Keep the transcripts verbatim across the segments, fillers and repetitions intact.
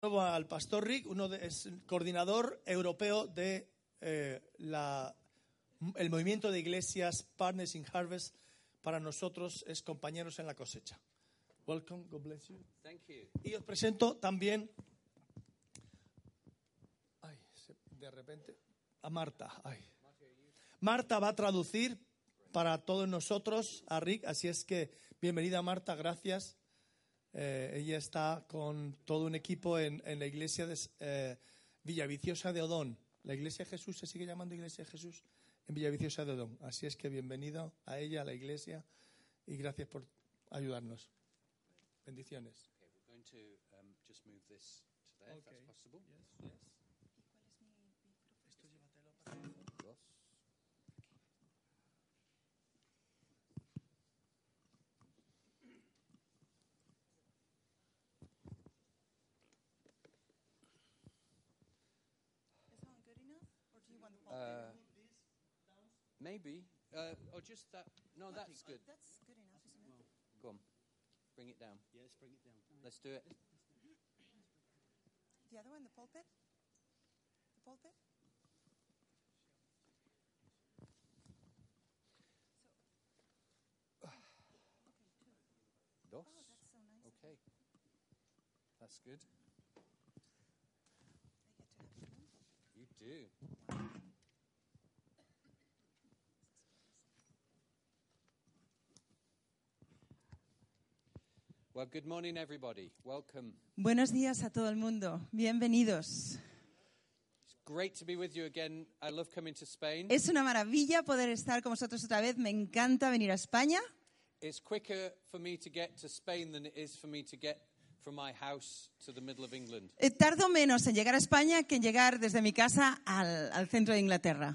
Al pastor Rick, uno de, es coordinador europeo de eh, la, el movimiento de iglesias Partners in Harvest. Para nosotros es compañeros en la cosecha. Welcome, God bless you. Thank you. Y os presento también, ay, de repente, a Marta. Ay. Marta va a traducir para todos nosotros a Rick, así es que bienvenida Marta, gracias. Eh, ella está con todo un equipo en, en la iglesia de eh, Villaviciosa de Odón. La iglesia de Jesús se sigue llamando iglesia de Jesús en Villaviciosa de Odón. Así es que bienvenido a ella, a la iglesia, y gracias por ayudarnos. Bendiciones. Okay, we're going to um, just move this to there, Okay. if that's possible. Yes, yes. Esto llévatelo para Dos. Is that good enough, or do you want the Uh, maybe. Uh, or just that. No, that's good. That's good enough, isn't it? Go on. Bring it down. Yes, bring it down. Let's do it. The other one, the pulpit? The pulpit? Dos. Oh, that's so nice. Okay. That's good. I get to have one. You do. Well, good morning, everybody. Welcome. Buenos días a todo el mundo. Bienvenidos. It's great to be with you again. I love coming to Spain. Es una maravilla poder estar con vosotros otra vez. Me encanta venir a España. It's quicker for me to get to Spain than it is for me to get from my house to the middle of England. Eh, tardo menos en llegar a España que en llegar desde mi casa al, al centro de Inglaterra.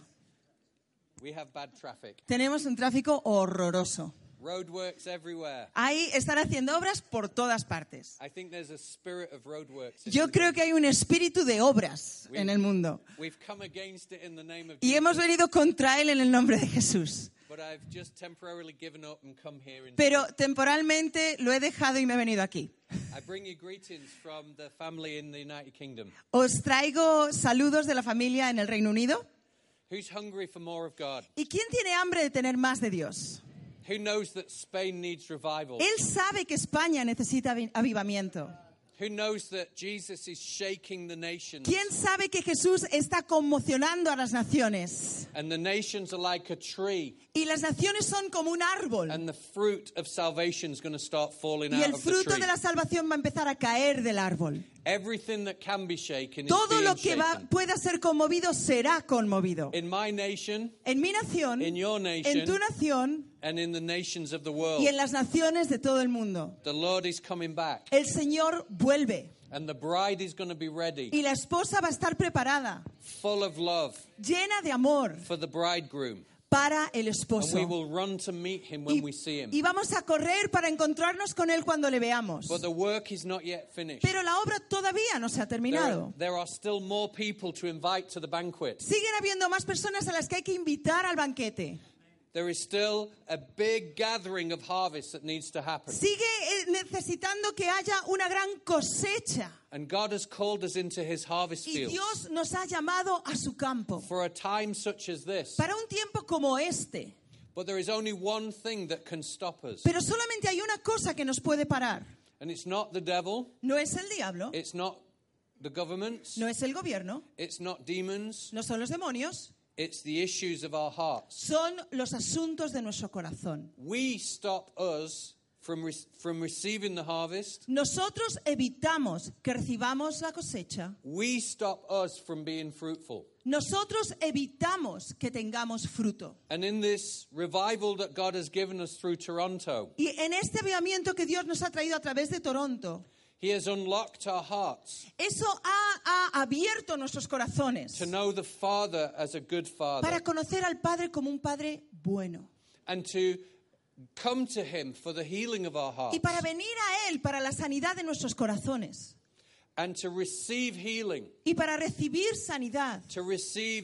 We have bad traffic. Tenemos un tráfico horroroso. Roadworks everywhere. Ahí están haciendo obras por todas partes. I think there's a spirit of roadworks. in Yo the creo world. que hay un espíritu de obras en el mundo. We've come against it in the name of Y Jesus, hemos venido contra él en el nombre de Jesús. but I've just temporarily given up and come here. Instead. Pero temporalmente lo he dejado y me he venido aquí. I bring you greetings from the family in the United Kingdom. Os traigo saludos de la familia en el Reino Unido. Who's hungry for more of God? ¿Y quién tiene hambre de tener más de Dios? Who knows that Spain needs revival? Él sabe que España necesita avi- avivamiento. Who knows that Jesus is shaking the nations? ¿Quién sabe que Jesús está conmocionando a las naciones? And the nations are like a tree, Y las naciones son como un árbol. and the fruit of salvation is going to start falling Y out el of the fruto tree. de la salvación va a empezar a caer del árbol. Everything that can be shaken is Todo being lo que va, shaken. pueda ser conmovido será conmovido. In my nation, En mi nación, in your en nation, tu nación and in the nations of the world, y en las naciones de todo el mundo. the Lord is coming back, El Señor vuelve and the bride is going to be ready, y la esposa va a estar preparada, full of love llena de amor for the bridegroom. para el And we esposo. will run to meet him when we see Y, him. y vamos a correr para encontrarnos con él cuando le veamos. But the work is not yet finished. Pero la obra todavía no se ha There terminado. are, there are still more people to invite to the banquet. Siguen habiendo más personas a las que hay que invitar al banquete. There is still a big gathering of harvest that needs to happen. Sigue eh, necesitando que haya una gran cosecha. And God has called us into his harvest Y field Dios nos ha llamado a su campo for a time such as this. para un tiempo como este. But there is only one thing that can stop us. Pero solamente hay una cosa que nos puede parar. And it's not the devil, No es el diablo, it's not the governments, no es el gobierno, it's not demons, no son los demonios, it's the issues of our hearts. son los asuntos de nuestro corazón. We stop us from, re- from receiving the harvest. Nosotros evitamos que recibamos la cosecha. We stop us from being fruitful. Nosotros evitamos que tengamos fruto. And in this revival that God has given us through Toronto, Y en este avivamiento que Dios nos ha traído a través de Toronto, He has unlocked our hearts eso ha, ha abierto nuestros corazones to know the Father as a good Father para conocer al Padre como un Padre bueno. and to come to Him for the healing of our hearts Y para venir a Él para la sanidad de nuestros corazones. and to receive healing, Y para recibir sanidad. to receive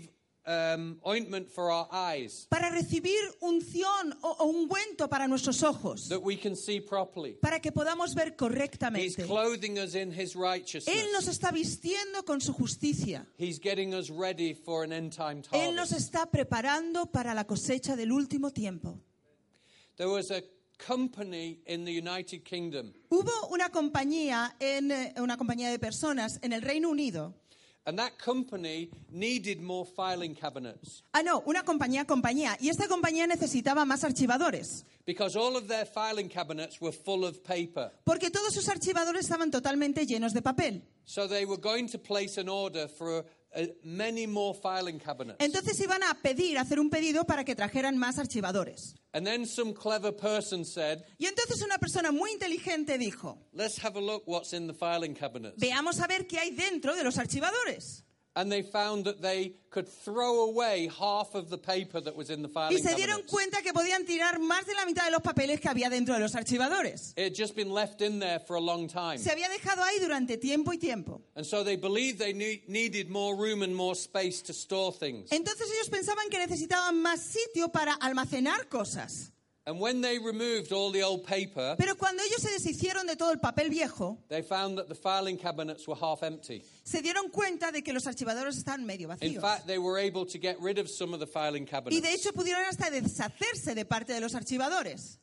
um, ointment for our eyes, para recibir unción o, o ungüento para nuestros ojos, that we can see properly. para que podamos ver He's correctamente. clothing us in his righteousness. Él nos está vistiendo con su justicia. He's getting us ready for an end-time Él nos harvest. está preparando para la cosecha del último tiempo. There was a company in the United Kingdom, Hubo una compañía, en, eh, una compañía de personas en el Reino Unido. and that company needed more filing cabinets Ah, no, una compañía, compañía. Y esta compañía necesitaba más archivadores. because all of their filing cabinets were full of paper. Porque todos sus archivadores estaban totalmente llenos de papel. So they were going to place an order for uh, many more filing cabinets. Entonces iban a pedir, a hacer un pedido para que trajeran más archivadores. And then some clever person said, Y entonces una persona muy inteligente dijo, let's have a look what's in the filing cabinets. veamos a ver qué hay dentro de los archivadores. And they found that they could throw away half of the paper that was in the filing Y se dieron cabinets. cuenta que podían tirar más de la mitad de los papeles que había dentro de los archivadores. It had just been left in there for a long time. Se había dejado ahí durante tiempo y tiempo. And so they believed they ne- needed more room and more space to store things. Entonces ellos pensaban que necesitaban más sitio para almacenar cosas. And when they removed all the old paper, Pero cuando ellos se deshicieron de todo el papel viejo, they found that the filing cabinets were half empty. se dieron cuenta de que los archivadores estaban medio In vacíos. fact, they were able to get rid of some of the filing Y de cabinets. hecho pudieron hasta deshacerse de parte de los archivadores.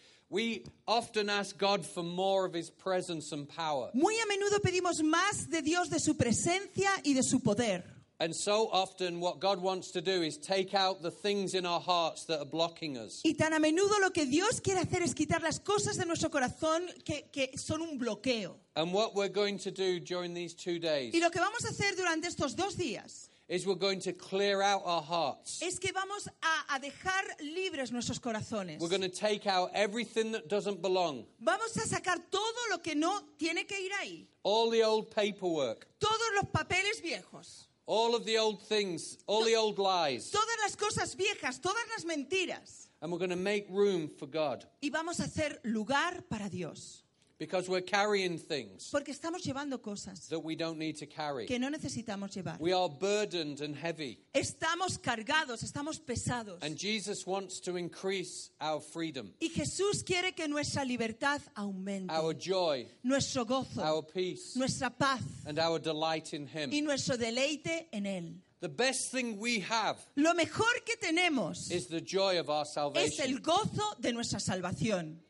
We often ask God for more of his presence and power. Muy a menudo pedimos más de Dios, de su presencia y de su poder. And so often what God wants to do is take out the things in our hearts that are blocking us. Y tan a menudo lo que Dios quiere hacer es quitar las cosas de nuestro corazón que, que son un bloqueo. And what we're going to do during these two days Y lo que vamos a hacer durante estos dos días is we're going to clear out our hearts. es que vamos a, a dejar libres nuestros corazones. We're going to take out everything that doesn't belong. Vamos a sacar todo lo que no tiene que ir ahí. All the old paperwork, Todos los papeles viejos. all of the old things, all the old lies. Todas las cosas viejas, todas las mentiras. And we're going to make room for God Y vamos a hacer lugar para Dios. because we're carrying things Porque estamos llevando cosas that we don't need to carry. que no necesitamos llevar. We are burdened and heavy. Estamos cargados, estamos pesados. And Jesus wants to increase our freedom, Y Jesús quiere que nuestra libertad aumente. our joy, Nuestro gozo, our peace, nuestra paz and our delight in y Him. nuestro deleite en Él. The best thing we have Lo mejor que tenemos is the joy of our es salvation. el gozo de nuestra salvación.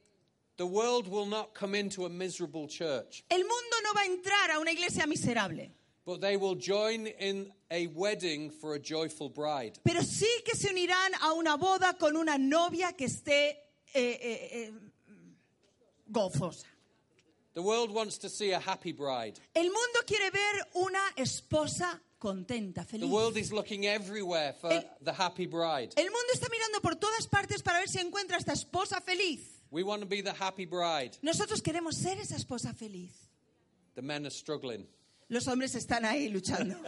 The world will not come into a miserable church, El mundo no va a entrar a una iglesia miserable, but they will join in a wedding for a joyful bride. pero sí que se unirán a una boda con una novia que esté eh, eh, eh, gozosa. The world wants to see a happy bride. El mundo quiere ver una esposa contenta, The feliz. world is looking everywhere for El- the happy bride. El mundo está mirando por todas partes para ver si encuentra esta esposa feliz. We want to be the happy bride. Nosotros queremos ser esa esposa feliz. The men are struggling. Los hombres están ahí luchando.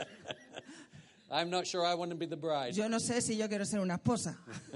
I'm not sure I want to be the bride. Yo no sé si yo quiero ser una esposa.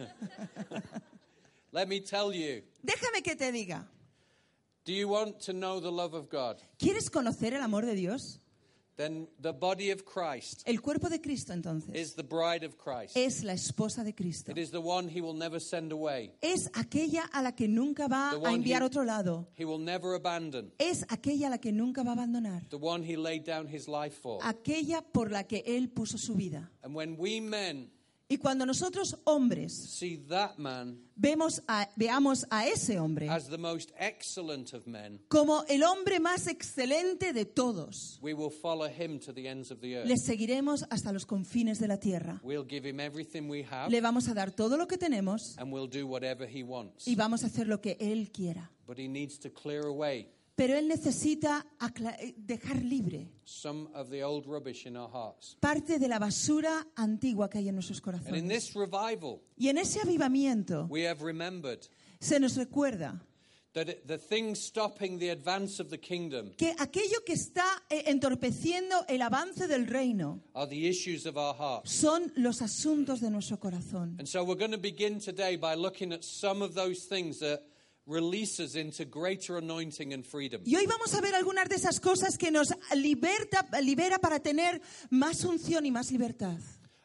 Let me tell you, Déjame que te diga. do you want to know the love of God? ¿Quieres conocer el amor de Dios? Then the body of Christ El cuerpo de Cristo, entonces, is the bride of Christ. es la esposa de Cristo. It is the one he will never send away. Es aquella a la que nunca va The a one enviar he- a otro lado. He will never abandon. Es aquella a la que nunca va a abandonar. The one he laid down his life for. Aquella por la que Él puso su vida. And when we men Y cuando nosotros, hombres, see that man vemos a- veamos a ese hombre as the most excellent of men, como el hombre más excelente de todos, we will follow him to the ends of the earth. le seguiremos hasta los confines de la tierra. We'll give him everything we have, Le vamos a dar todo lo que tenemos and we'll do whatever he wants. y vamos a hacer lo que Él quiera. But he needs to clear away Pero Él necesita acla- eh, dejar libre some of the old rubbish in our hearts. parte de la basura antigua que hay en nuestros And in corazones. this revival, Y en ese avivamiento we have remembered se nos recuerda that it- the thing stopping the advance of the kingdom que aquello que está eh, entorpeciendo el avance del reino are the issues of our hearts. son los asuntos de nuestro corazón. And so we're going to begin today by looking at some of those things that release us into greater anointing and freedom. Y hoy vamos a ver algunas de esas cosas que nos liberta, libera para tener más unción y más libertad.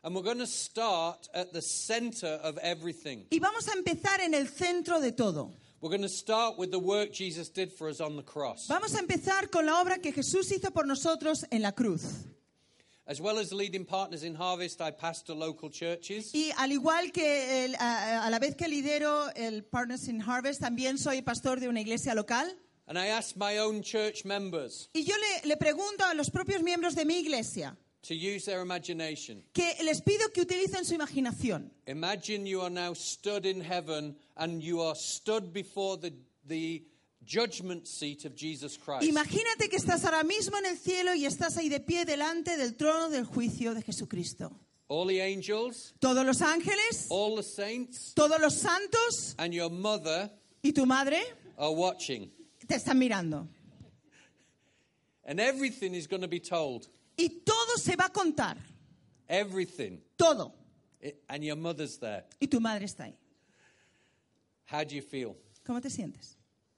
And we're going to start at the center of everything. Y vamos a empezar en el centro de todo. We're going to start with the work Jesus did for us on the cross. Vamos a empezar con la obra que Jesús hizo por nosotros en la cruz. As well as leading partners in Harvest, I pastor local churches. Y al igual que el, a, a la vez que lidero el Partners in Harvest, también soy pastor de una iglesia local. And I ask my own church members Y yo le, le pregunto a los propios miembros de mi iglesia to use their imagination. que les pido que utilicen su imaginación. Imagine you are now stood in heaven and you are stood before the, the judgment seat of Jesus Christ. Imagínate que estás ahora mismo en el cielo y estás ahí de pie delante del trono del juicio de Jesucristo. All the angels, Todos los ángeles, all the saints, todos los santos and your mother y tu madre are watching. te están mirando. And everything is going to be told. Y todo se va a contar. Everything. Todo. It- and your mother's there. Y tu madre está ahí. How do you feel? ¿Cómo te sientes?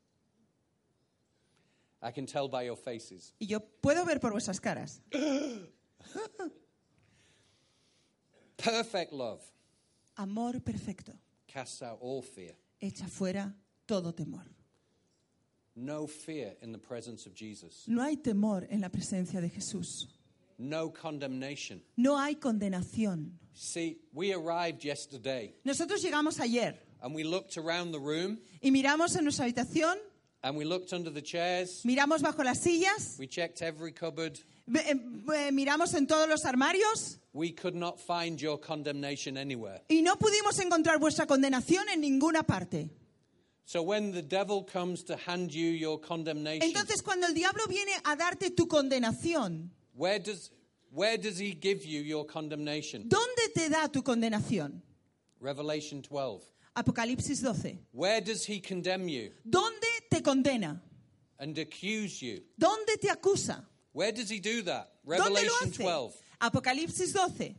I can tell by your faces. Y yo puedo ver por vuestras caras. Perfect love Amor perfecto. casts out all fear. Echa fuera todo temor. No fear in the presence of Jesus. No hay temor en la presencia de Jesús. No condemnation. No hay condenación. See, we arrived yesterday Nosotros llegamos ayer and we looked around the room y miramos en nuestra habitación, and we looked under the chairs. miramos bajo las sillas, We checked every cupboard. ve- eh, eh, miramos en todos los armarios We could not find your condemnation anywhere. y no pudimos encontrar vuestra condenación en ninguna parte. So when the devil comes to hand you your condemnation, Entonces, cuando el diablo viene a darte tu condenación, where does where does he give you your condemnation? ¿dónde te da tu condenación? Revelation twelve. Apocalipsis doce. Where does he condemn you ¿Dónde te condena? and accuse you? ¿Dónde te acusa? Where does he do that? ¿Dónde lo Revelation hace? twelve. Apocalipsis doce.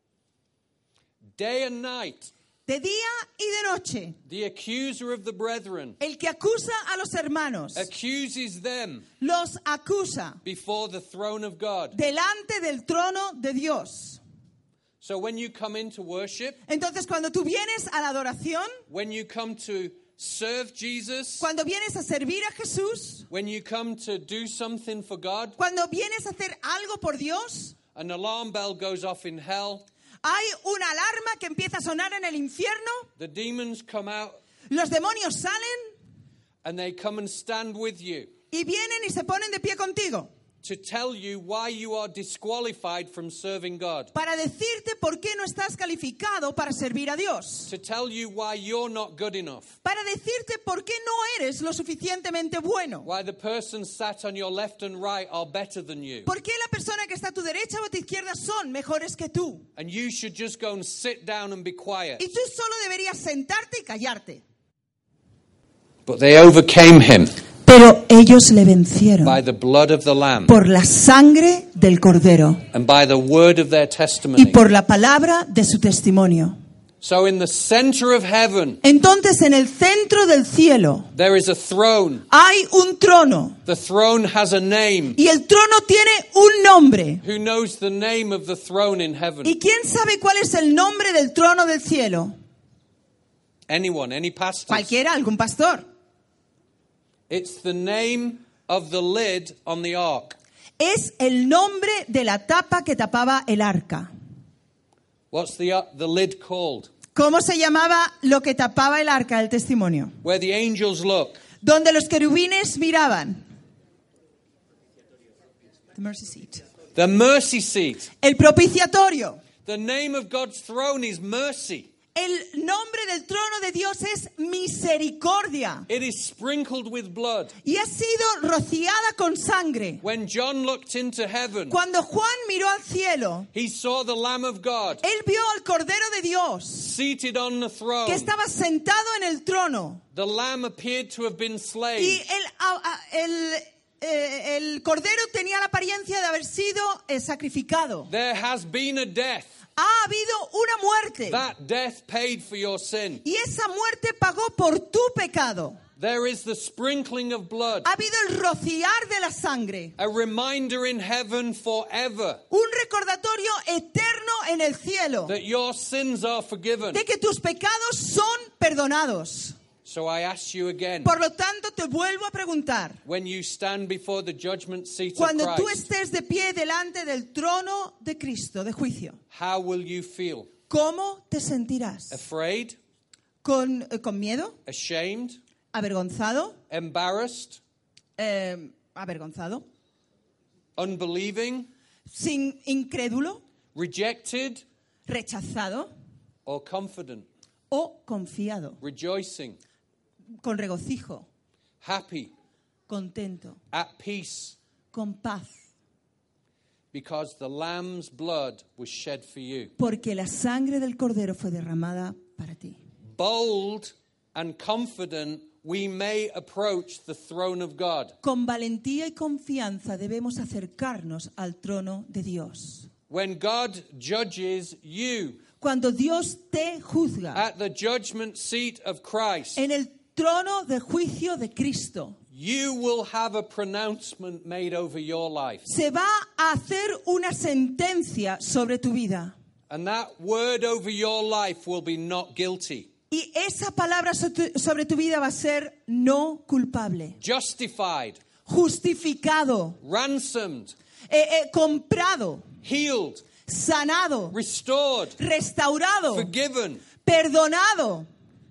Day and night, De día y de noche, the accuser of the brethren el que acusa a los hermanos, accuses them los acusa before the throne of God. delante del trono de Dios. So when you come into worship, Entonces, cuando tú vienes a la adoración, when you come to serve Jesus, cuando vienes a servir a Jesús, when you come to do something for God, cuando vienes a hacer algo por Dios, an alarm bell goes off in hell, hay una alarma que empieza a sonar en el infierno, the demons come out los demonios salen and they come and stand with you y vienen y se ponen de pie contigo to tell you why you are disqualified from serving God, para decirte por qué no estás calificado para servir a Dios, to tell you why you're not good enough, para decirte por qué no eres lo suficientemente bueno, why the person sat on your left and right are better than you, por qué la persona que está a tu derecha o a tu izquierda son mejores que tú. and you should just go and sit down and be quiet. Y tú solo deberías sentarte y callarte. But they overcame him Pero ellos le vencieron by the blood of the Lamb por la sangre del Cordero and by the word of their y testimony. por la palabra de su testimonio. So in the center of heaven, Entonces, en el centro del cielo there is a throne. hay un trono The throne has a name. y el trono tiene un nombre. Who knows the name of the throne in heaven? ¿Y quién sabe cuál es el nombre del trono del cielo? Anyone, any pastors? Cualquiera, algún pastor. It's the name of the lid on the ark. Es el nombre de la tapa que tapaba el arca. What's the, uh, the lid called? ¿Cómo se llamaba lo que tapaba el arca del testimonio? Where the angels look. Donde los querubines miraban. The mercy seat. The mercy seat. El propiciatorio. The name of God's throne is mercy. El nombre del trono de Dios es misericordia It is sprinkled with blood. y ha sido rociada con sangre. When John looked into heaven, Cuando Juan miró al cielo, he saw the Lamb of God él vio al Cordero de Dios seated on the throne. que estaba sentado en el trono The Lamb appeared to have been y slain. el, a- a- el, eh, el Cordero tenía la apariencia de haber sido eh, sacrificado. There has been a death. Ha habido una muerte That death paid for your sin. y esa muerte pagó por tu pecado. There is the sprinkling of blood, Ha habido el rociar de la sangre. a reminder in heaven forever Un recordatorio eterno en el cielo that your sins are forgiven. de que tus pecados son perdonados. So I ask you again, Por lo tanto, te vuelvo a preguntar. when you stand before the judgment seat of Cuando tú Christ, estés de pie delante del trono de Cristo, de juicio, how will you feel? ¿cómo te sentirás? Afraid? ¿Con, eh, con miedo? Ashamed? ¿Avergonzado? Embarrassed? Eh, ¿Avergonzado? Unbelieving? ¿Sin incrédulo? Rejected? ¿Rechazado? Or confident? ¿O confiado? Rejoicing? ¿Con regocijo? Happy? ¿Contento? At peace? ¿Con paz? Because the Lamb's blood was shed for you. Porque la sangre del Cordero fue derramada para ti. Bold and confident, we may approach the throne of God. Con valentía y confianza debemos acercarnos al trono de Dios. When God judges you Cuando Dios te juzga at the judgment seat of Christ, en el trono de juicio de Cristo, you will have a pronouncement made over your life. se va a hacer una sentencia sobre tu vida. And that word over your life will be not guilty. Y esa palabra so- tu- sobre tu vida va a ser no culpable, Justified, justificado, ransomed, eh, eh, comprado, healed, sanado, restored, restaurado, forgiven. perdonado.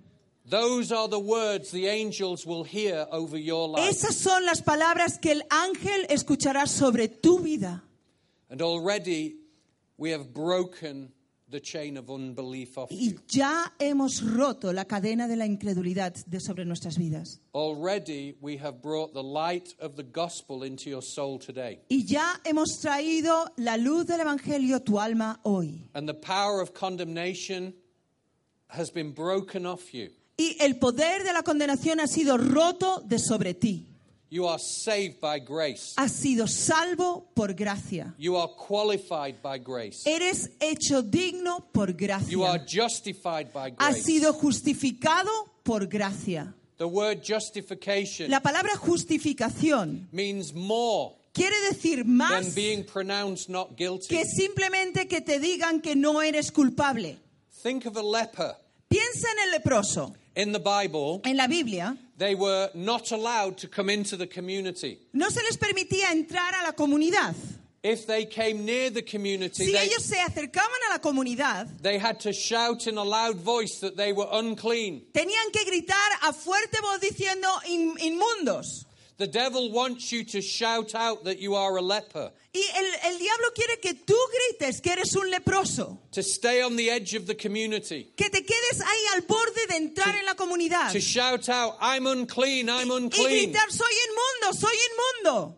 Those are the words the angels will hear over your life. Esas son las palabras que el ángel escuchará sobre tu vida. And already we have broken the chain of unbelief off Y you. ya hemos roto la cadena de la incredulidad de sobre nuestras vidas. Already we have brought the light of the gospel into your soul today. Y ya hemos traído la luz del Evangelio a tu alma hoy. And the power of condemnation has been broken off you. Y el poder de la condenación ha sido roto de sobre ti. You are saved by grace. Has sido salvo por gracia. You are qualified by grace. Eres hecho digno por You are gracia. justified by Has grace. sido justificado por gracia. The word justification La palabra justificación means more quiere decir than más being pronounced not guilty. que simplemente que te digan que no eres culpable. Think of a leper. Piensa en el leproso. In the Bible, En la Biblia they were not allowed to come into the community. no se les permitía entrar a la comunidad. If they came near the community, Si they, ellos se acercaban a la comunidad, they had to shout in a loud voice that they were unclean. tenían que gritar a fuerte voz diciendo "In- inmundos". The devil wants you to shout out that you are a leper, Y el, el diablo quiere que tú grites que eres un leproso, to stay on the edge of the community, que te quedes ahí al borde de entrar en la comunidad to shout out, I'm unclean, I'm y unclean. gritar soy inmundo, soy inmundo.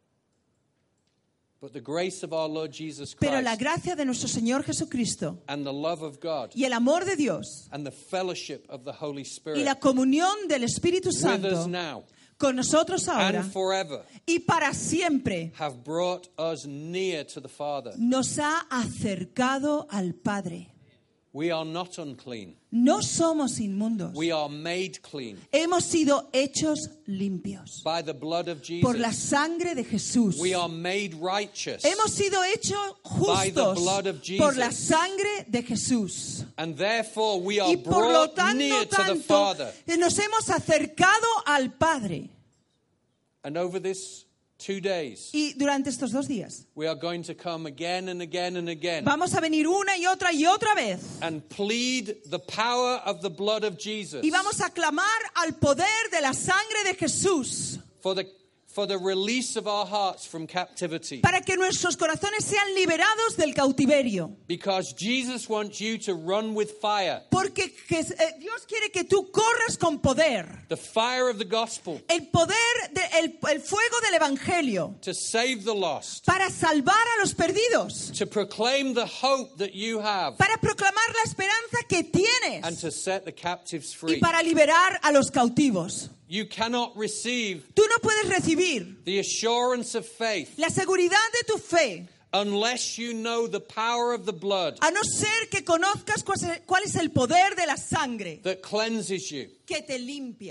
But the grace of our Lord Jesus Pero la Christ gracia de nuestro Señor Jesucristo and the love of God y el amor de Dios and the fellowship of the Holy y Spirit la comunión del Espíritu with us Santo now con nosotros ahora and forever y para siempre have brought us near to the Father. nos ha acercado al Padre. We are not unclean. No somos inmundos. We are made clean Hemos sido hechos limpios by the blood of por la Jesus. sangre de Jesús. We are made righteous. Hemos sido hechos By the justos blood of Jesus. por la sangre de Jesús. And therefore we are Y por lo brought near tanto, to the tanto Father. nos hemos acercado al Padre. And over this two days, Y durante estos dos días we are going to come again and again and again vamos a venir una y otra y otra vez and plead the power of the blood of Jesus y vamos a clamar al poder de la sangre de Jesús for the for the release of our hearts from captivity. para que nuestros corazones sean liberados del cautiverio. Because Jesus wants you to run with fire. Porque Jes- eh, Dios quiere que tú corras con poder. The fire of the gospel El poder, de, el, el fuego del Evangelio to save the lost. para salvar a los perdidos, To proclaim the hope that you have para proclamar la esperanza que and tienes to set the captives y free. para liberar a los cautivos. You cannot receive Tú no puedes recibir the assurance of faith la seguridad de tu fe unless you know the power of the blood a no ser que conozcas cuál es- cuál es el poder de la sangre that cleanses you. que te limpia.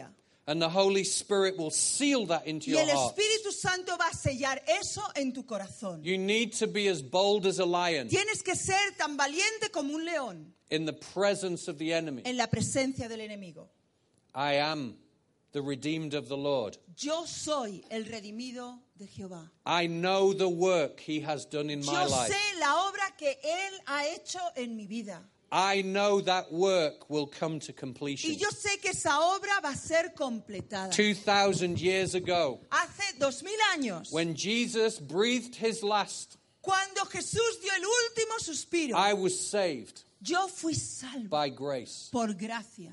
And the Holy Spirit will seal that into Y your el heart. Espíritu Santo va a sellar eso en tu corazón. You need to be as bold as a lion Tienes que ser tan valiente como un león in the presence of the enemy. en la presencia del enemigo. I am the redeemed of the Lord. Yo soy el redimido de Jehová. I know the work he has done in my Yo life. sé la obra que Él ha hecho en mi vida. I know that work will come to completion. Y yo sé que esa obra va a ser completada. Two thousand years ago, Hace dos mil años, when Jesus breathed his last, cuando Jesús dio el último suspiro, I was saved yo fui salvo by grace. por gracia.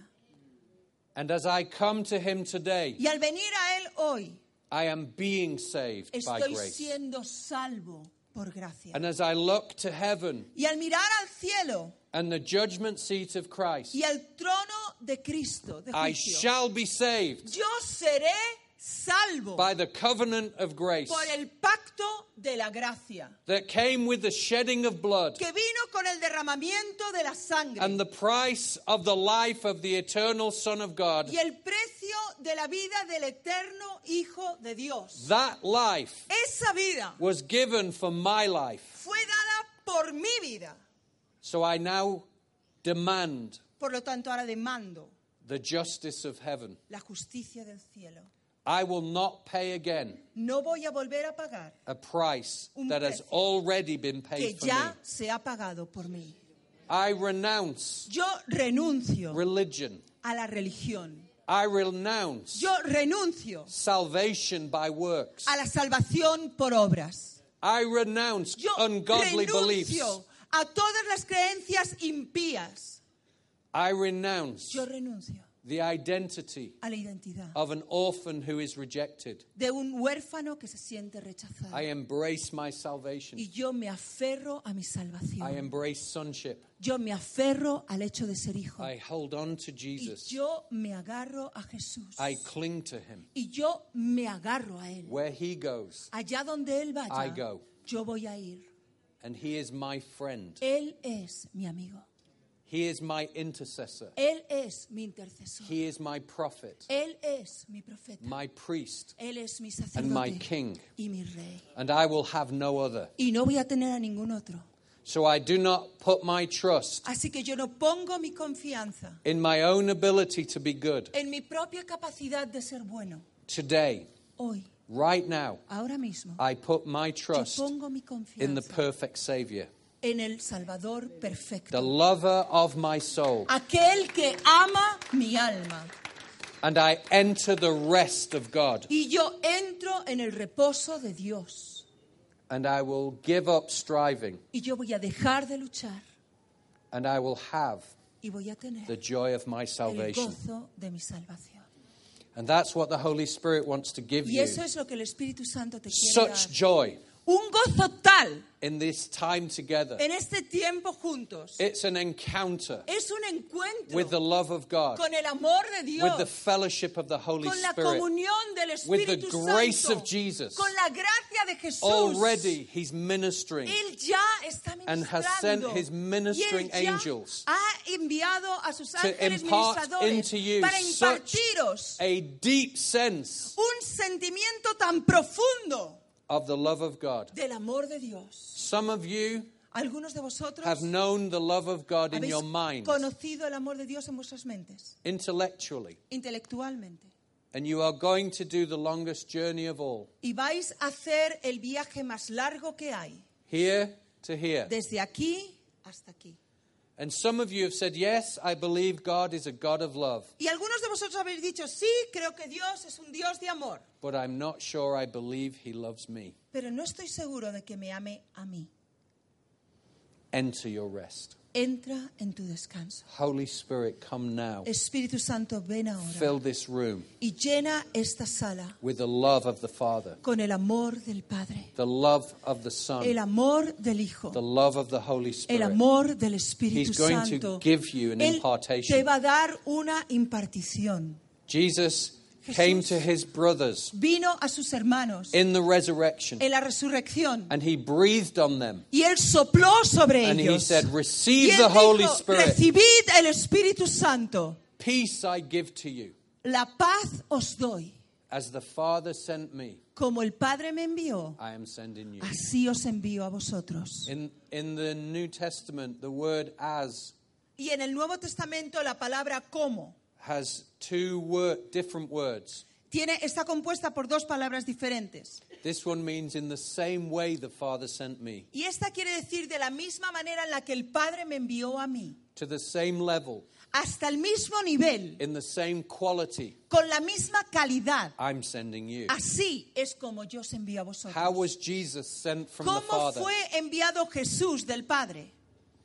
And as I come to him today, Y al venir a Él hoy, I am being saved by estoy grace. siendo salvo por gracia. And as I look to heaven Y al mirar al cielo and the judgment seat of Christ, y al trono de Cristo, de I juicio, shall be saved yo seré salvo by the covenant of grace por el pacto de la gracia, that came with the shedding of blood que vino con el derramamiento de la sangre and the price of the life of the eternal Son of God. y el precio de la vida del eterno Hijo de Dios. That life Esa vida was given for my life. fue dada por mi vida. So I now demand Por lo tanto, ahora demando the justice of heaven. la justicia del cielo. I will not pay again No voy a volver a pagar a price Un that has precio already been que paid for ya me. se ha pagado por mí. I renounce Yo renuncio religion. a la religión. I renounce Yo renuncio salvation by works. a la salvación por obras. I renounce Yo ungodly beliefs. renuncio a todas las creencias impías. I renounce Yo renuncio the identity a la identidad of an orphan who is rejected. de un huérfano que se siente rechazado. I embrace my salvation. Y yo me aferro a mi I salvación. embrace sonship. Yo me aferro al hecho de ser hijo. I hold on to Y Jesus. yo me agarro a Jesús. I cling to him. Y yo me agarro a Él. Where he goes, Allá donde Él I vaya, go. yo voy a ir. and he is my friend. Él es mi amigo. He is my intercessor. Él es mi intercesor. He is my prophet, Él es mi profeta. my priest, Él es mi and my sacerdote king. y mi rey. And I will have no other. Y no voy a tener a ningún otro. So I do not put my trust Así que yo no pongo mi confianza in my own ability to be good. en mi propia capacidad de ser bueno. Today, Hoy, right now, ahora mismo, I put my yo trust pongo mi in the confianza perfect Savior, en el Salvador the perfecto. lover of my soul. Aquel que ama mi alma. And I enter the rest of God. Y yo entro en el reposo de Dios. And I will give up striving. Y yo voy a dejar de luchar. And I will have Y voy a tener the joy of my el salvation. gozo de mi salvación. And that's what the Holy Spirit wants to give Y you. eso es lo que el Espíritu Santo te quiere Such dar. joy Un gozo tal in this time together. en este tiempo juntos. It's an encounter Es un encuentro with the love of God, con el amor de Dios, with the fellowship of the Holy con la Spirit. comunión del with the Espíritu grace Santo, of Jesus. con la gracia de Jesús. Already he's ministering Él ya está and has sent ministrando his ministering y él ya angels ha enviado a sus ángeles impart ministradores into you para such impartiros a deep sense un sentimiento tan profundo of the love of God. del amor de Dios. Some of you Algunos de vosotros have known the love of God in habéis your mind conocido el amor de Dios en vuestras mentes, intellectually, intelectualmente. and you are going to do the longest journey of all, Y vais a hacer el viaje más largo que hay, here to here. desde aquí hasta aquí. And some of you have said, yes, I believe God is a God of love, Y algunos de vosotros habéis dicho, sí, creo que Dios es un Dios de amor, but I'm not sure I believe he loves me. pero no estoy seguro de que me ame a mí. Enter your rest. Entra en tu descanso. Holy Spirit, come now. Espíritu Santo, ven ahora Fill this room y llena esta sala with the love of the Father, con el amor del Padre, the love of the el Son, amor del Hijo, the love of the Holy el Spirit. amor del Espíritu He's going to Santo. give you an Él te impartation. va a dar una impartición. Jesus Jesús came to his brothers Vino a sus hermanos in the resurrection, en la resurrección and he breathed on them, y él sopló sobre and he ellos. said, Y receive él the Holy dijo, Spirit. recibid el Espíritu Santo. Peace I give to you. La paz os doy. As the Father sent me, Como el Padre me envió, I am sending you. así os envío a vosotros. In, in the New Testament, the word as Y en el Nuevo Testamento la palabra como has two word, different words. tiene, está compuesta por dos palabras diferentes. This one means in the same way the Father sent me, Y esta quiere decir de la misma manera en la que el Padre me envió a mí. to the same level, Hasta el mismo nivel, in the same quality, con la misma calidad. I'm sending you. Así es como yo os envío a vosotros. How was Jesus sent from the ¿Cómo Father? fue enviado Jesús del Padre?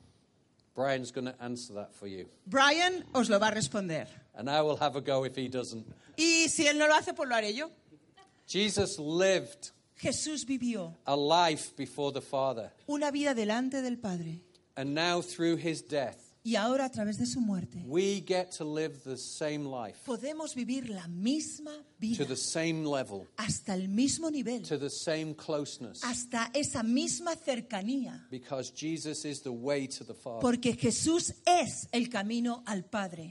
Brian's going to answer that for you. Brian os lo va a responder. And I will have a go if he doesn't. Y si él no lo hace, pues lo haré yo. Jesus lived Jesús vivió a life before the Father. una vida delante del Padre. And now through his death, Y ahora a través de su muerte we get to live the same life, podemos vivir la misma vida to the same level, hasta el mismo nivel, to the same closeness, hasta esa misma cercanía. because Jesus is the way to the Father. Porque Jesús es el camino al Padre.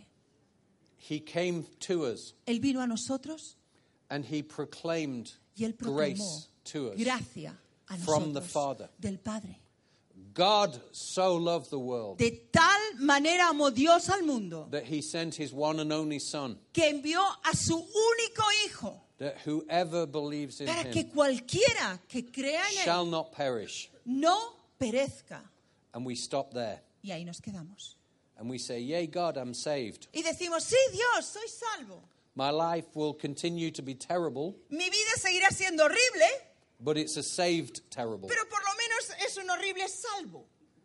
He came to us Él vino a nosotros and he proclaimed y Él proclamó grace to us gracia a from the nosotros Father. del Padre. God so loved the world De tal manera amó Dios al mundo that he sent his one and only Son, que envió a su único Hijo that whoever believes in para que him cualquiera que crea en shall Él not perish. no perezca. And we stop there. Y ahí nos quedamos. And we say, yea, God, I'm saved. Y decimos, sí, Dios, soy salvo. My life will continue to be terrible, Mi vida seguirá siendo horrible, but it's a saved terrible. pero por lo menos es un horrible salvo.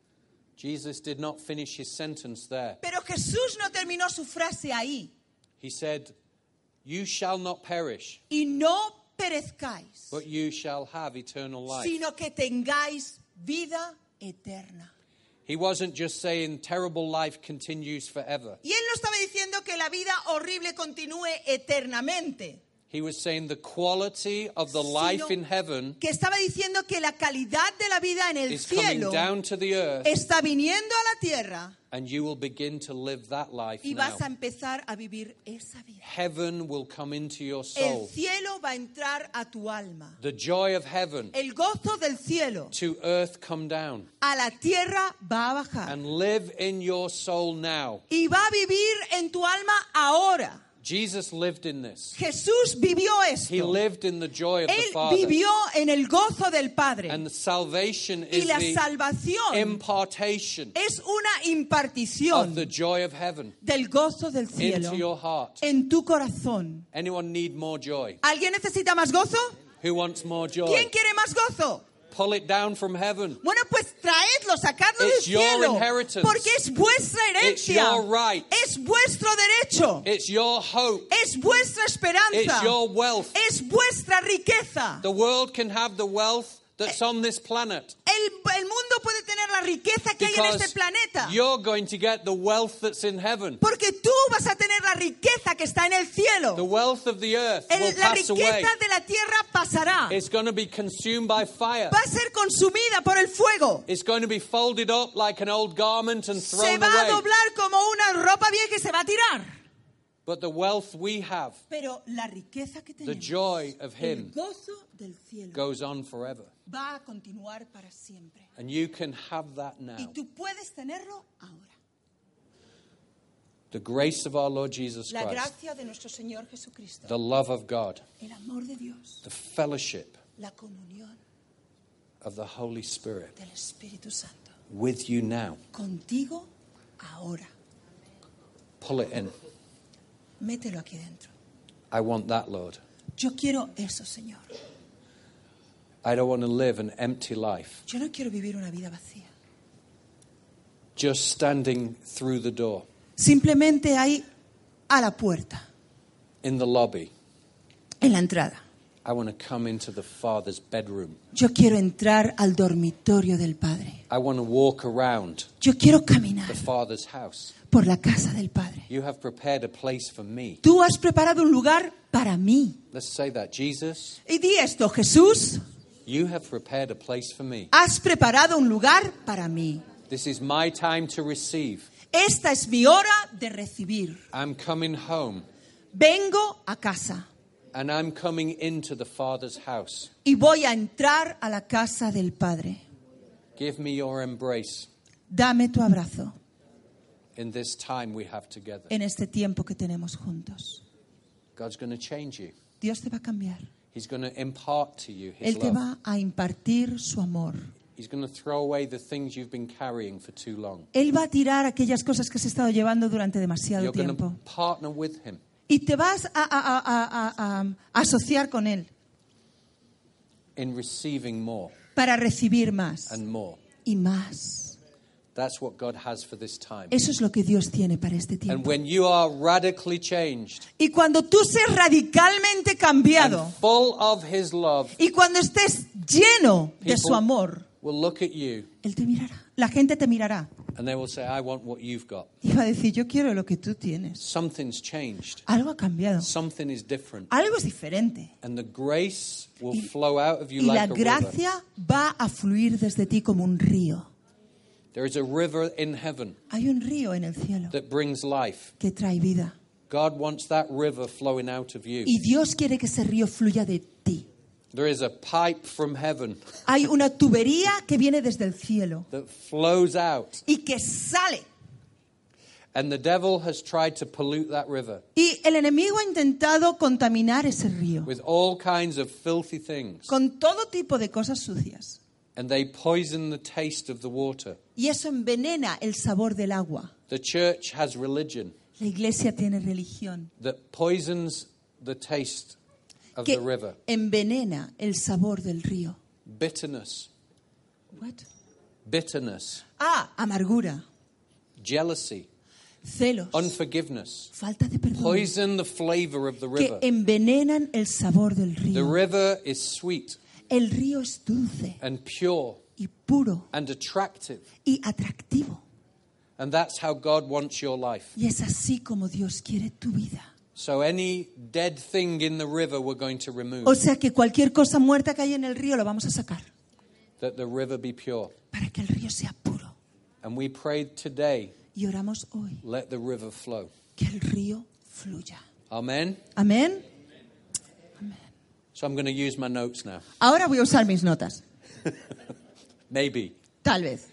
Jesus did not finish his sentence there. Pero Jesús no terminó su frase ahí. He said, you shall not perish, Y no perezcáis, but you shall have eternal life. sino que tengáis vida eterna. He wasn't just saying terrible life continues forever. Y él no estaba diciendo que la vida horrible continúe eternamente. He was saying the quality of the Sino life in heaven que estaba diciendo que la calidad de la vida en el is coming cielo down to the earth, está viniendo a la tierra and you will begin to live that life y now. vas a empezar a vivir esa vida. Heaven will come into your El soul. cielo va a entrar a tu alma. The joy of heaven El gozo del cielo to earth come down a la tierra va a bajar. and live in your soul now. Y va a vivir en tu alma ahora. Jesus lived in this. Jesús vivió esto. He lived in the joy of the Él Father. vivió en el gozo del Padre. And the salvation Y is la the salvación impartation es una of impartición the joy of heaven del gozo del cielo into your heart. en tu corazón. Anyone need more joy? ¿Alguien necesita más gozo? Who wants more joy? ¿Quién quiere más gozo? Pull it down from heaven. Bueno, pues traedlo, sacadlo It's del your cielo. inheritance. Porque es vuestra It's herencia. your right. Es vuestro derecho. It's your hope. Es vuestra esperanza. It's your wealth. Es vuestra riqueza. The world can have the wealth that's on this planet. El, el mundo puede tener la riqueza que hay en este Because planeta. you're going to get the wealth that's in heaven. Porque tú vas a tener la riqueza que está en el cielo. The wealth of the earth El- will la pass riqueza away. de la tierra pasará. It's going to be consumed by fire. Va a ser consumida por el fuego. It's going to be folded up like an old garment and Se thrown va a away. doblar como una ropa vieja y se va a tirar. But the wealth we have, Pero la riqueza que the tenemos, joy of el Him, gozo del cielo, goes on forever. va a continuar para siempre. And you can have that Y now. tú puedes tenerlo ahora. The grace of our Lord Jesus La Christ, gracia de nuestro Señor Jesucristo, the love of God, el amor de Dios, the fellowship la comunión of the Holy Spirit del Espíritu Santo, with you now. contigo ahora. Pull it in. Mételo aquí dentro. I want that, Lord. Yo quiero eso, Señor. I don't want to live an empty life, Yo no quiero vivir una vida vacía. just standing through the door, Simplemente ahí a la puerta, in the lobby. en la entrada. I want to come into the Father's bedroom. Yo quiero entrar al dormitorio del Padre. I want to walk around Yo quiero caminar the Father's house. por la casa del Padre. You have prepared a place for me. Tú has preparado un lugar para mí. Let's say that. Jesus, Y di esto, Jesús, you have prepared a place for me. has preparado un lugar para mí. This is my time to receive. Esta es mi hora de recibir. I'm coming home. vengo a casa and I'm coming into the Father's house. y voy a entrar a la casa del Padre. Give me your embrace Dame tu abrazo in this time we have together. en este tiempo que tenemos juntos. God's going to change you. Dios te va a cambiar. He's going to impart to you his Él te love. va a impartir su amor. He's going to throw away the things you've been carrying for too long. Él va a tirar aquellas cosas que has estado llevando durante demasiado You're going tiempo. to partner with him Y te vas a, a- a- a- a- a asociar con Él in receiving more para recibir más and more. y más. That's what God has for this time. Eso es lo que Dios tiene para este And tiempo. when you are radically changed Y cuando tú seas radicalmente and cambiado full of his love, y cuando estés lleno de su People- amor, will look at you Él te mirará. La gente te mirará and they will say, I want what you've got. y va a decir, yo quiero lo que tú tienes. Something's changed. Algo ha cambiado. Something is different. Algo es diferente. And the grace will flow out of you Y la like a river. gracia va a fluir desde ti como un río. There is a river in heaven Hay un río en el cielo that brings life. que trae vida. God wants that river flowing out of you. Y Dios quiere que ese río fluya de ti. There is a pipe from heaven Hay una tubería que viene desde el cielo that flows out. y que sale. And the devil has tried to pollute that river Y el enemigo ha intentado contaminar ese río with all kinds of filthy things. con todo tipo de cosas sucias. And they poison the taste of the water. Y eso envenena el sabor del agua. The church has religion La iglesia tiene religión that poisons the taste of que the river. envenena el sabor del río. Bitterness, What? bitterness, Ah, amargura, jealousy, celos, unforgiveness. falta de perdón, Poison the flavor of the que river. envenenan el sabor del The río. river is sweet El río es dulce and pure y puro and attractive. y atractivo. And that's how God wants your life. Y es así como Dios quiere tu vida. So any dead thing in the river we're going to remove, O sea que cualquier cosa muerta que hay en el río lo vamos a sacar that the river be pure. para que el río sea puro. And we pray today, Y oramos hoy let the river flow. que el río fluya. Amen. Amén. So I'm going to use my notes now. Ahora voy a usar mis notas. Maybe. Tal vez.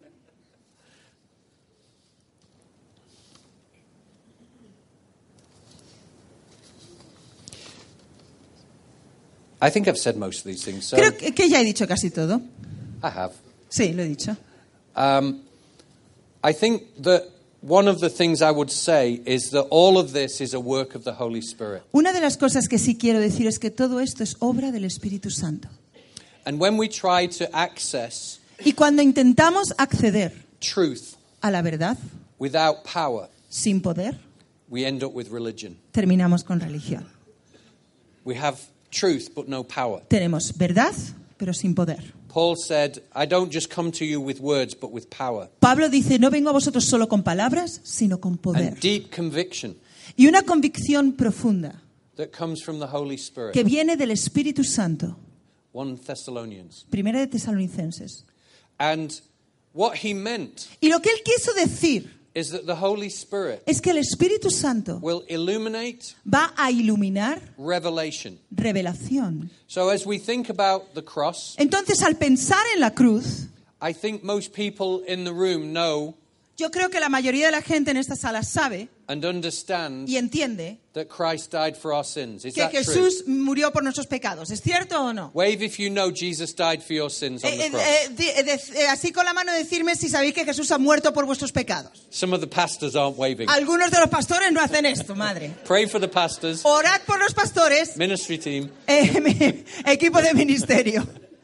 I think I've said most of these things. So Creo que, que ya he dicho casi todo. I have. Sí, lo he dicho. Um, I think that one of the things I would say is that all of this is a work of the Holy Spirit. Una de las cosas que sí quiero decir es que todo esto es obra del Espíritu Santo. And when we try to access Y cuando intentamos acceder truth a la verdad without power, sin poder, we end up with religion. terminamos con religión. We have truth but no power. Tenemos verdad, pero sin poder. Paul said, I don't just come to you with words but with power Pablo dice, no vengo a vosotros solo con palabras, sino con poder. and deep conviction Y una convicción profunda that comes from the Holy Spirit. que viene del Espíritu Santo. First Thessalonians. Primera de Tesalonicenses. And what he meant Y lo que él quiso decir is that the Holy Spirit es que el Espíritu Santo will illuminate va a iluminar revelation. revelación. So as we think about the cross, Entonces, al pensar en la cruz, I think most people in the room know yo creo que la mayoría de la gente en esta sala sabe and understand y entiende that Christ died for our sins. Is que that true? Jesús murió por nuestros pecados. ¿Es cierto o no? Wave if you know Jesus died for your sins on Eh, the eh, cross. eh, di- eh, de- eh, así con la mano decirme si sabéis que Jesús ha muerto por vuestros pecados. Some of the pastors aren't waving. Algunos de los pastores no hacen esto, madre. Pray for the pastors, Orad por los pastores, ministry team. eh, mi- equipo de ministerio.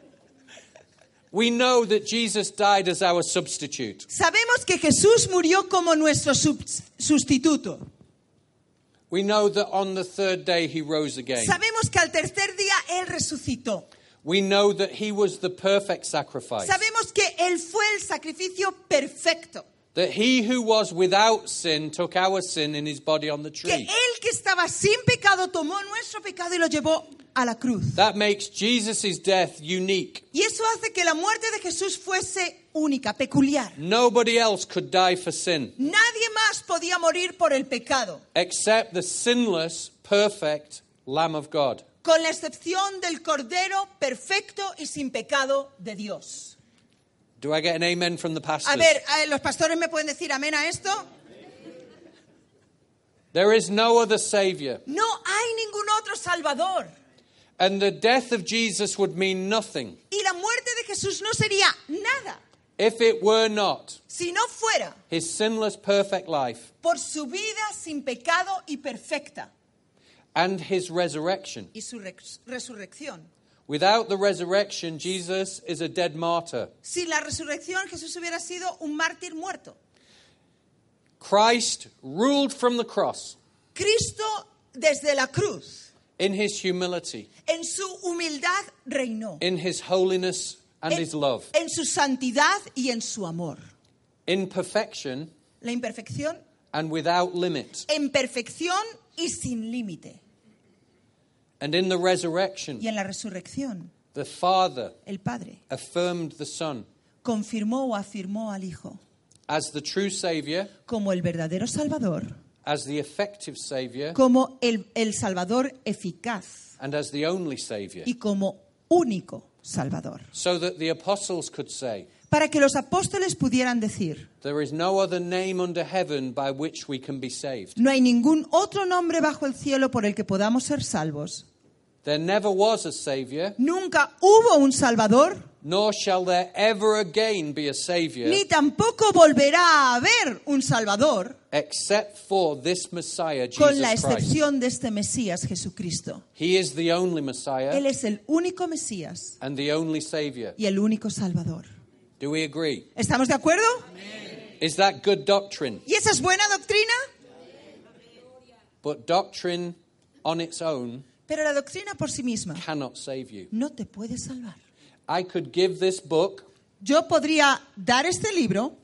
We know that Jesus died as our substitute. Sabemos que Jesús murió como nuestro sub- sustituto. We know that on the third day he rose again. Sabemos que al tercer día Él resucitó. We know that he was the perfect sacrifice. Sabemos que Él fue el sacrificio perfecto. That he who was without sin took our sin in his body on the Que tree. Él que estaba sin pecado tomó nuestro pecado y lo llevó a la cruz. That makes Jesus' death unique. Y eso hace que la muerte de Jesús fuese única, peculiar. Nobody else could die for sin. Nadie más podía morir por el pecado, except the sinless, perfect Lamb of God. con la excepción del Cordero perfecto y sin pecado de Dios. Do I get an amen from the pastors? A ver, eh, ¿los pastores me pueden decir amén a esto? There is no other Savior. No hay ningún otro Salvador. And the death of Jesus would mean nothing Y la muerte de Jesús no sería nada if it were not si no fuera his sinless, perfect life por su vida sin pecado y perfecta and his resurrection. y su res- resurrección. Without the resurrection, Jesus is a dead martyr. Sin la resurrección, Jesús hubiera sido un mártir muerto. Christ ruled from the cross Cristo desde la cruz, in his humility, en su humildad reinó, in his holiness and en, his love, en su santidad y en su amor. in perfection La imperfección, and without limit. en perfección y sin límite. And in the resurrection, Y en la resurrección, the Father el Padre affirmed the Son confirmó o afirmó al Hijo as the true Savior, como el verdadero Salvador, as the effective Savior, como el, el Salvador eficaz and as the only Savior. y como único Salvador. So that the apostles could say, Para que los apóstoles pudieran decir, there is no other name under heaven by which we can be saved. no hay ningún otro nombre bajo el cielo por el que podamos ser salvos. There never was a Savior, Nunca hubo un Salvador, nor shall there ever again be a Savior, ni tampoco volverá a haber un Salvador, except for this Messiah, con la Jesus Christ. excepción de este Mesías Jesucristo. He is the only Messiah Él es el único Mesías and the only Savior. y el único Salvador. Do we agree? ¿Estamos de acuerdo? Is that good doctrine? ¿Y esa es buena doctrina? But doctrine on its own Pero la doctrina por sí misma cannot save you. no te puede salvar. I could give this book Yo podría dar este libro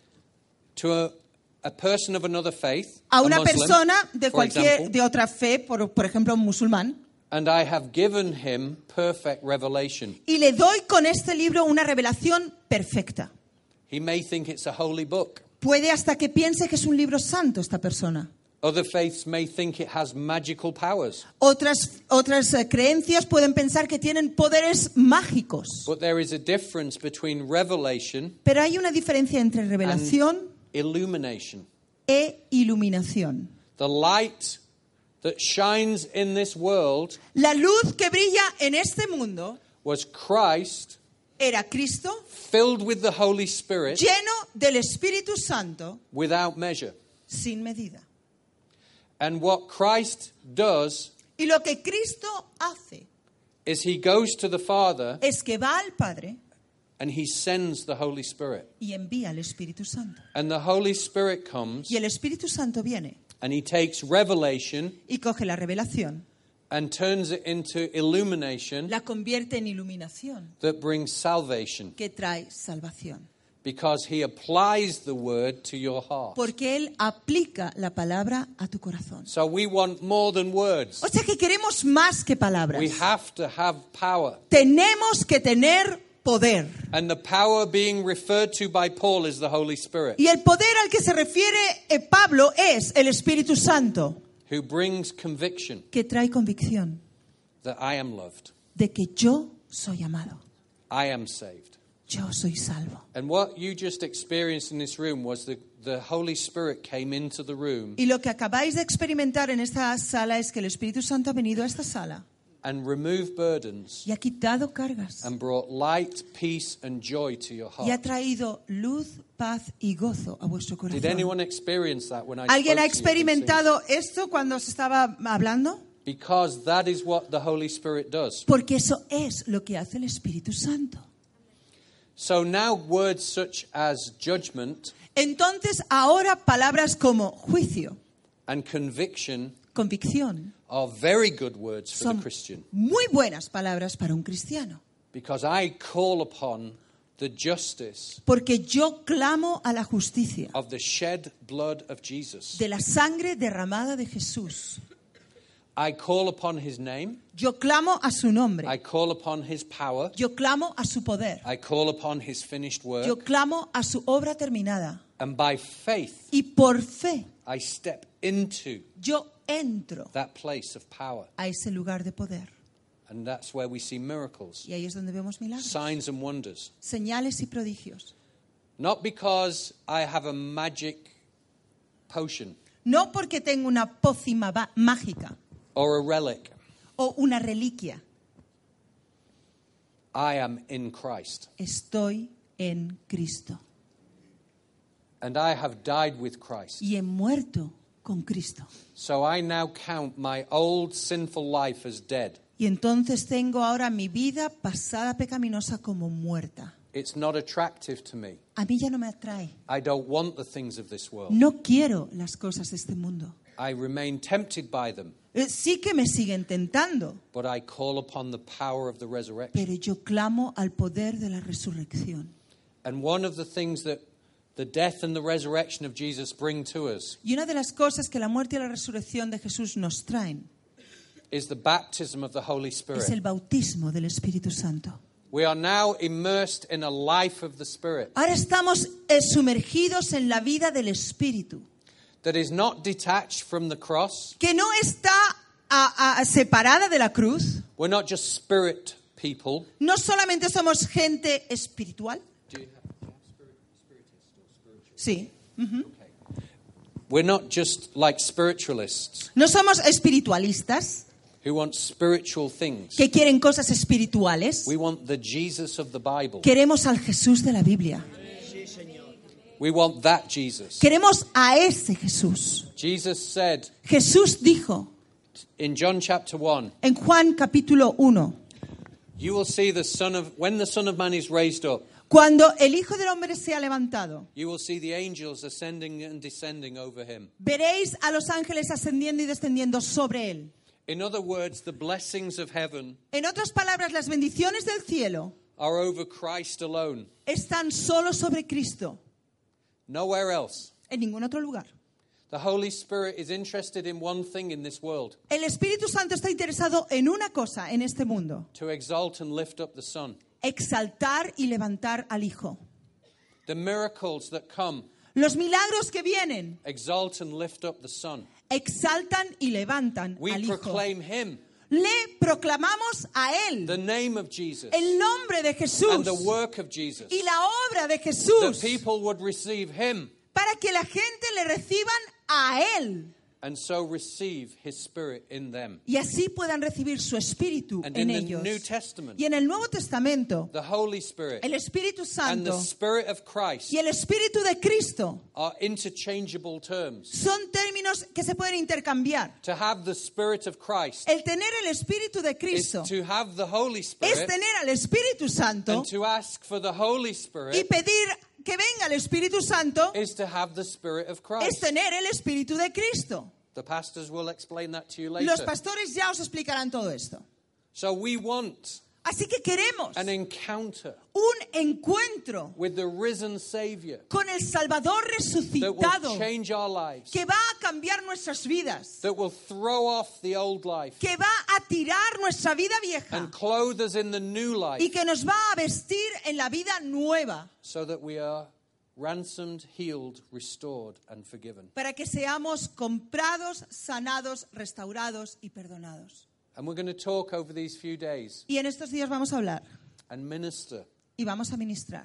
to a, a person of another faith, a una Muslim, persona de for cualquier example, de otra fe, por, por ejemplo, un musulmán, and I have given him perfect revelation. y le doy con este libro una revelación perfecta. He may think it's a holy book. Puede hasta que piense que es un libro santo esta persona. Other faiths may think it has magical powers. Otras, otras eh, creencias pueden pensar que tienen poderes mágicos. But there is a difference between revelation Pero hay una diferencia entre revelación illumination. e iluminación. The light that shines in this world La luz que brilla en este mundo was Christ era Cristo filled with the Holy Spirit lleno del Espíritu Santo without measure. sin medida. And what Christ does Y lo que Cristo hace is he goes to the Father es que va al Padre and he sends the Holy Spirit. y envía al Espíritu Santo. And the Holy Spirit comes Y el Espíritu Santo viene and he takes revelation y coge la revelación, and turns it into illumination la convierte en iluminación that brings salvation que trae salvación. because he applies the word to your heart. Porque Él aplica la palabra a tu corazón. So we want more than words. O sea que queremos más que palabras. We have to have power. Tenemos que tener poder. And the power being referred to by Paul is the Holy Spirit, Y el poder al que se refiere eh, Pablo es el Espíritu Santo, who brings conviction que trae convicción that I am loved, de que yo soy amado, I am saved. yo soy salvo. And what you just experienced in this room was the, the Holy Spirit came into the room Y lo que acabáis de experimentar en esta sala es que el Espíritu Santo ha venido a esta sala and removed burdens y ha quitado cargas and brought light, peace, and joy to your y ha heart. traído luz, paz y gozo a vuestro Did corazón. anyone experience that when I ¿Alguien ha spoke to you these things? experimentado esto cuando se estaba hablando? Because that is what the Holy Spirit does. Porque eso es lo que hace el Espíritu Santo. So now words such as judgment Entonces, ahora palabras como juicio, and conviction convicción, are very good words for the son Christian. muy buenas palabras para un cristiano. Because I call upon the justice Porque yo clamo a la justicia of the shed blood of Jesus. de la sangre derramada de Jesús. I call upon his name. Yo clamo a su nombre. I call upon his power. Yo clamo a su poder. I call upon his finished work. Yo clamo a su obra terminada. And by faith, Y por fe I step into yo entro that place of power. a ese lugar de poder. And that's where we see miracles, Y ahí es donde vemos milagros, signs and wonders. señales y prodigios. Not because I have a magic potion No porque tengo una pócima va- mágica or a relic. o una reliquia. I am in Christ. Estoy en Cristo. And I have died with Christ. Y he muerto con Cristo. So I now count my old sinful life as dead. Y entonces tengo ahora mi vida pasada pecaminosa como muerta. It's not attractive to me. A mí ya no me atrae. I don't want the things of this world. No quiero las cosas de este mundo. I remain tempted by them, Eh, Sí que me siguen tentando, but I call upon the power of the resurrection. pero yo clamo al poder de la resurrección. And one of the things that the death and the resurrection of Jesus bring to us Y una de las cosas que la muerte y la resurrección de Jesús nos traen is the baptism of the Holy es el Spirit. bautismo del Espíritu Santo. We are now immersed in a life of the Spirit Ahora estamos eh, sumergidos en la vida del Espíritu, that is not detached from the cross. que no está a- a- separada de la cruz. We're not just spirit people. No solamente somos gente espiritual. Do you have, do you have spirit, spiritist or spiritual? Sí. Ujú. Okay. We're not just like spiritualists No somos espiritualistas who want spiritual things. que quieren cosas espirituales. We want the Jesus of the Bible. Queremos al Jesús de la Biblia. We want that Jesus. Queremos a ese Jesús. Jesus said Jesús dijo in John chapter one, en Juan capítulo uno, you will see the Son of, when the Son of Man is raised up, cuando el Hijo del Hombre sea levantado, you will see the angels ascending and descending over him. veréis a los ángeles ascendiendo y descendiendo sobre él. In other words, the blessings of heaven En otras palabras, las bendiciones del cielo are over Christ alone, están solo sobre Cristo, nowhere else. en ningún otro lugar. The Holy Spirit is interested in one thing in this world, El Espíritu Santo está interesado en una cosa en este mundo: to exalt and lift up the Son. exaltar y levantar al Hijo. The miracles that come Los milagros que vienen exalt and lift up the Son. exaltan y levantan We al Hijo. proclaim Him, Le proclamamos a Él the name of Jesus, el nombre de and Jesús the work of Jesus, y la obra de that Jesús people would receive Him para que la gente le reciban a Él and so receive His Spirit in them. y así puedan recibir su Espíritu And en in the ellos. New Testament, Y en el Nuevo Testamento, the Holy Spirit el Espíritu and the Santo Spirit of Christ y el Espíritu de Cristo are interchangeable terms. son términos que se pueden intercambiar. To have the Spirit of Christ El tener el Espíritu de is Cristo to have the Holy es Spirit, tener al Espíritu Santo, and to ask for the Holy y Spirit pedir que venga el Espíritu Santo is to have the Spirit of es Christ. tener el Espíritu de Cristo. The pastors will explain that to you Los later. pastores ya os explicarán todo esto. So we want Así que queremos an encounter un encuentro with the risen Savior con el Salvador that resucitado will change our lives, que va a cambiar nuestras vidas, that will throw off the old life que va a tirar nuestra vida vieja and clothe us in the new life, y que nos va a vestir en la vida nueva so that we are ransomed, healed, restored, and forgiven. para que seamos comprados, sanados, restaurados y perdonados. And we're going to talk over these few days Y en estos días vamos a hablar and minister, y vamos a ministrar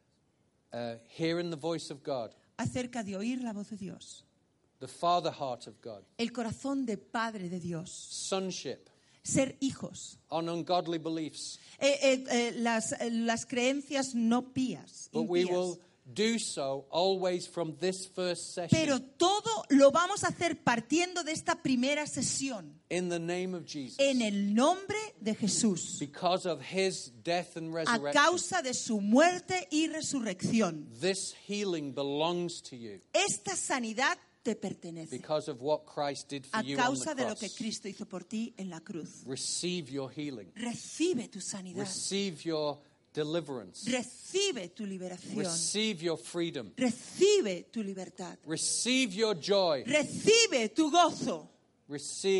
uh, hearing the voice of God, acerca de oír la voz de Dios, the father heart of God, el corazón de Padre de Dios, sonship, ser hijos, on ungodly beliefs. eh, eh, eh, las, eh, las creencias no pías, But we impías. will do so always from this first session Pero todo lo vamos a hacer partiendo de esta primera sesión in the name of Jesus, en el nombre de Jesús, because of His death and a resurrection. causa de su muerte y resurrección. This healing belongs to you Esta sanidad te pertenece because of what Christ did for a you on causa the de lo que cross. Cristo hizo por ti en la cruz. Receive your healing. Recibe tu sanidad, Receive your deliverance. recibe tu liberación, Receive your freedom. recibe tu libertad, Receive your joy. recibe tu gozo, Receive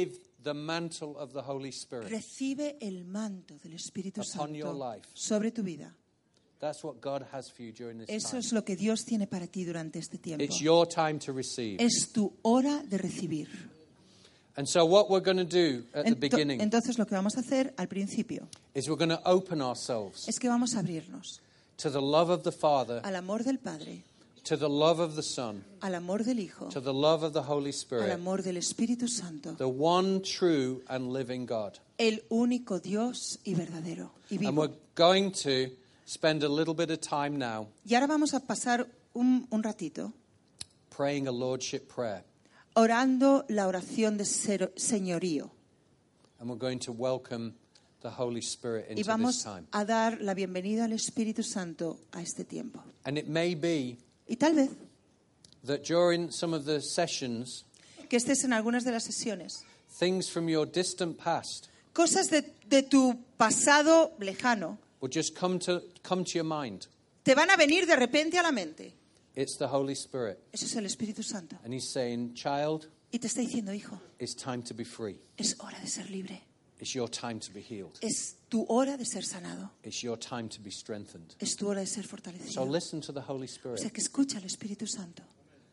the mantle of the Holy Spirit Recibe el manto del Espíritu upon your Santo life. sobre tu vida. That's what God has for you during this Eso time. es lo que Dios tiene para ti durante este tiempo. It's your time to receive. Es tu hora de recibir. And so what we're going to do at the Ento- beginning Entonces lo que vamos a hacer al principio is we're going to open ourselves es que vamos a abrirnos to the love of the Father, al amor del Padre, to the love of the Son, al amor del Hijo, to the love of the Holy al Spirit, amor del Espíritu Santo, the one true and living God. el único Dios y verdadero y And vivo. we're going to spend a little bit of time now Y ahora vamos a pasar un, un ratito praying a lordship prayer. orando la oración de ser- señorío. And we're going to welcome the Holy Spirit Y into this vamos time. a dar la bienvenida al Espíritu Santo a este tiempo. And it may be Y tal vez that during some of the sessions, que estés en algunas de las sesiones, things from your distant past cosas de, de tu pasado lejano will just come to come to your mind. te van a venir de repente a la mente. It's the Holy Spirit. Eso es el Espíritu Santo. And he's saying, child, Y te está diciendo, hijo, it's time to be free. es hora de ser libre. It's your time to be healed. Es tu hora de ser sanado. It's your time to be strengthened. Es tu hora de ser So fortalecido. listen to the Holy O sea Spirit. que escucha al Espíritu Santo.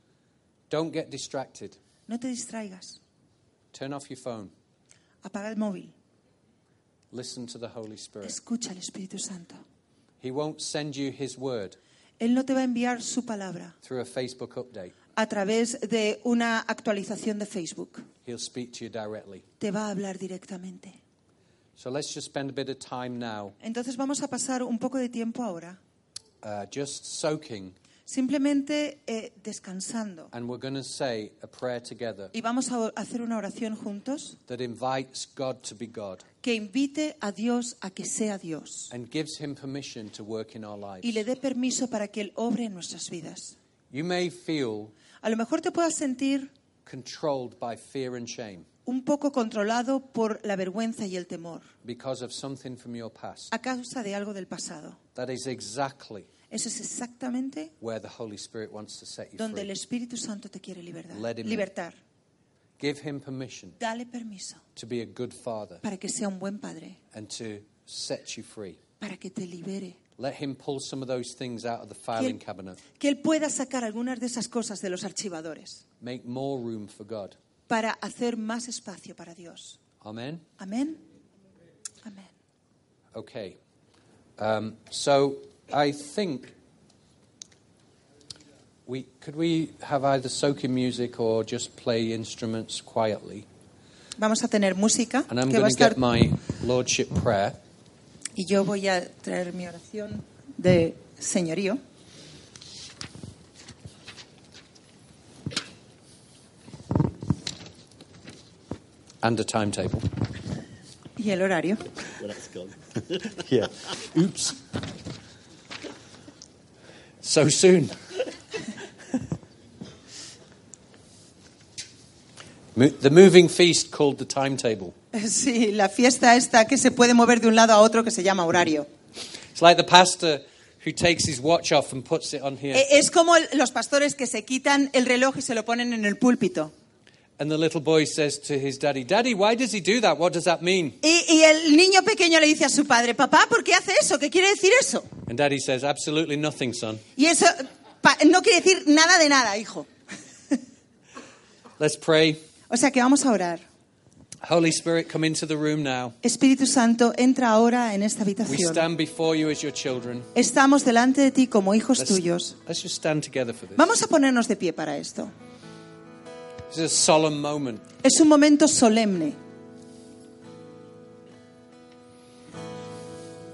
Don't get distracted. No te distraigas. Turn off your phone. Apaga el móvil. Listen to the Holy Spirit. Escucha al Espíritu Santo. He won't send you his word Él no te va a enviar su palabra through a Facebook update. a través de una actualización de Facebook. He'll speak to you directly. Te va a hablar directamente. So let's just spend a bit of time now Entonces vamos a pasar un poco de tiempo ahora uh, just soaking, simplemente eh, descansando. and we're going to say a prayer together Y vamos a hacer una oración juntos that invites God to be God que invite a Dios a que sea Dios and gives him permission to work in our lives. y le dé permiso para que Él obre en nuestras vidas. You may feel A lo mejor te puedas sentir controlled by fear and shame un poco controlado por la vergüenza y el temor because of something from your past. a causa de algo del pasado. That is exactly Eso es exactamente where the Holy Spirit wants to set you donde el free. Espíritu Santo te quiere libertar. Let him in. libertar. Give him permission Dale permiso to be a good father para que sea un buen padre, and to set you free. para que te libere. Let him pull some of those things out of the Que filing él, cabinet. que él pueda sacar algunas de esas cosas de los archivadores Make more room for God. para hacer más espacio para Dios. Amen? Amén. Amén. Okay. Um, so I think we could we have either soaking music or just play instruments quietly. Vamos a tener música And I'm que va a going to estar get my lordship prayer. y yo voy a traer mi oración de señorío. And a timetable. Y el horario. Well, that's gone. Yeah. Oops. So soon. Mo- the moving feast called the timetable. Sí, la fiesta esta que se puede mover de un lado a otro que se llama horario. It's like the pastor who takes his watch off and puts it on here. E- Es como el- los pastores que se quitan el reloj y se lo ponen en el púlpito. And the little boy says to his daddy, Daddy, why does he do that? What does that mean? Y, y el niño pequeño le dice a su padre, papá, ¿por qué hace eso? ¿Qué quiere decir eso? And daddy says, absolutely nothing, son. Y eso pa- no quiere decir nada de nada, hijo. Let's pray. O sea que vamos a orar. Holy Spirit, come into the room now. Espíritu Santo, entra ahora en esta We habitación. stand before you as your children. Estamos delante de ti como hijos Let's, tuyos. let's just stand together for this. Vamos a ponernos de pie para esto. This is a solemn moment. Es un momento solemne.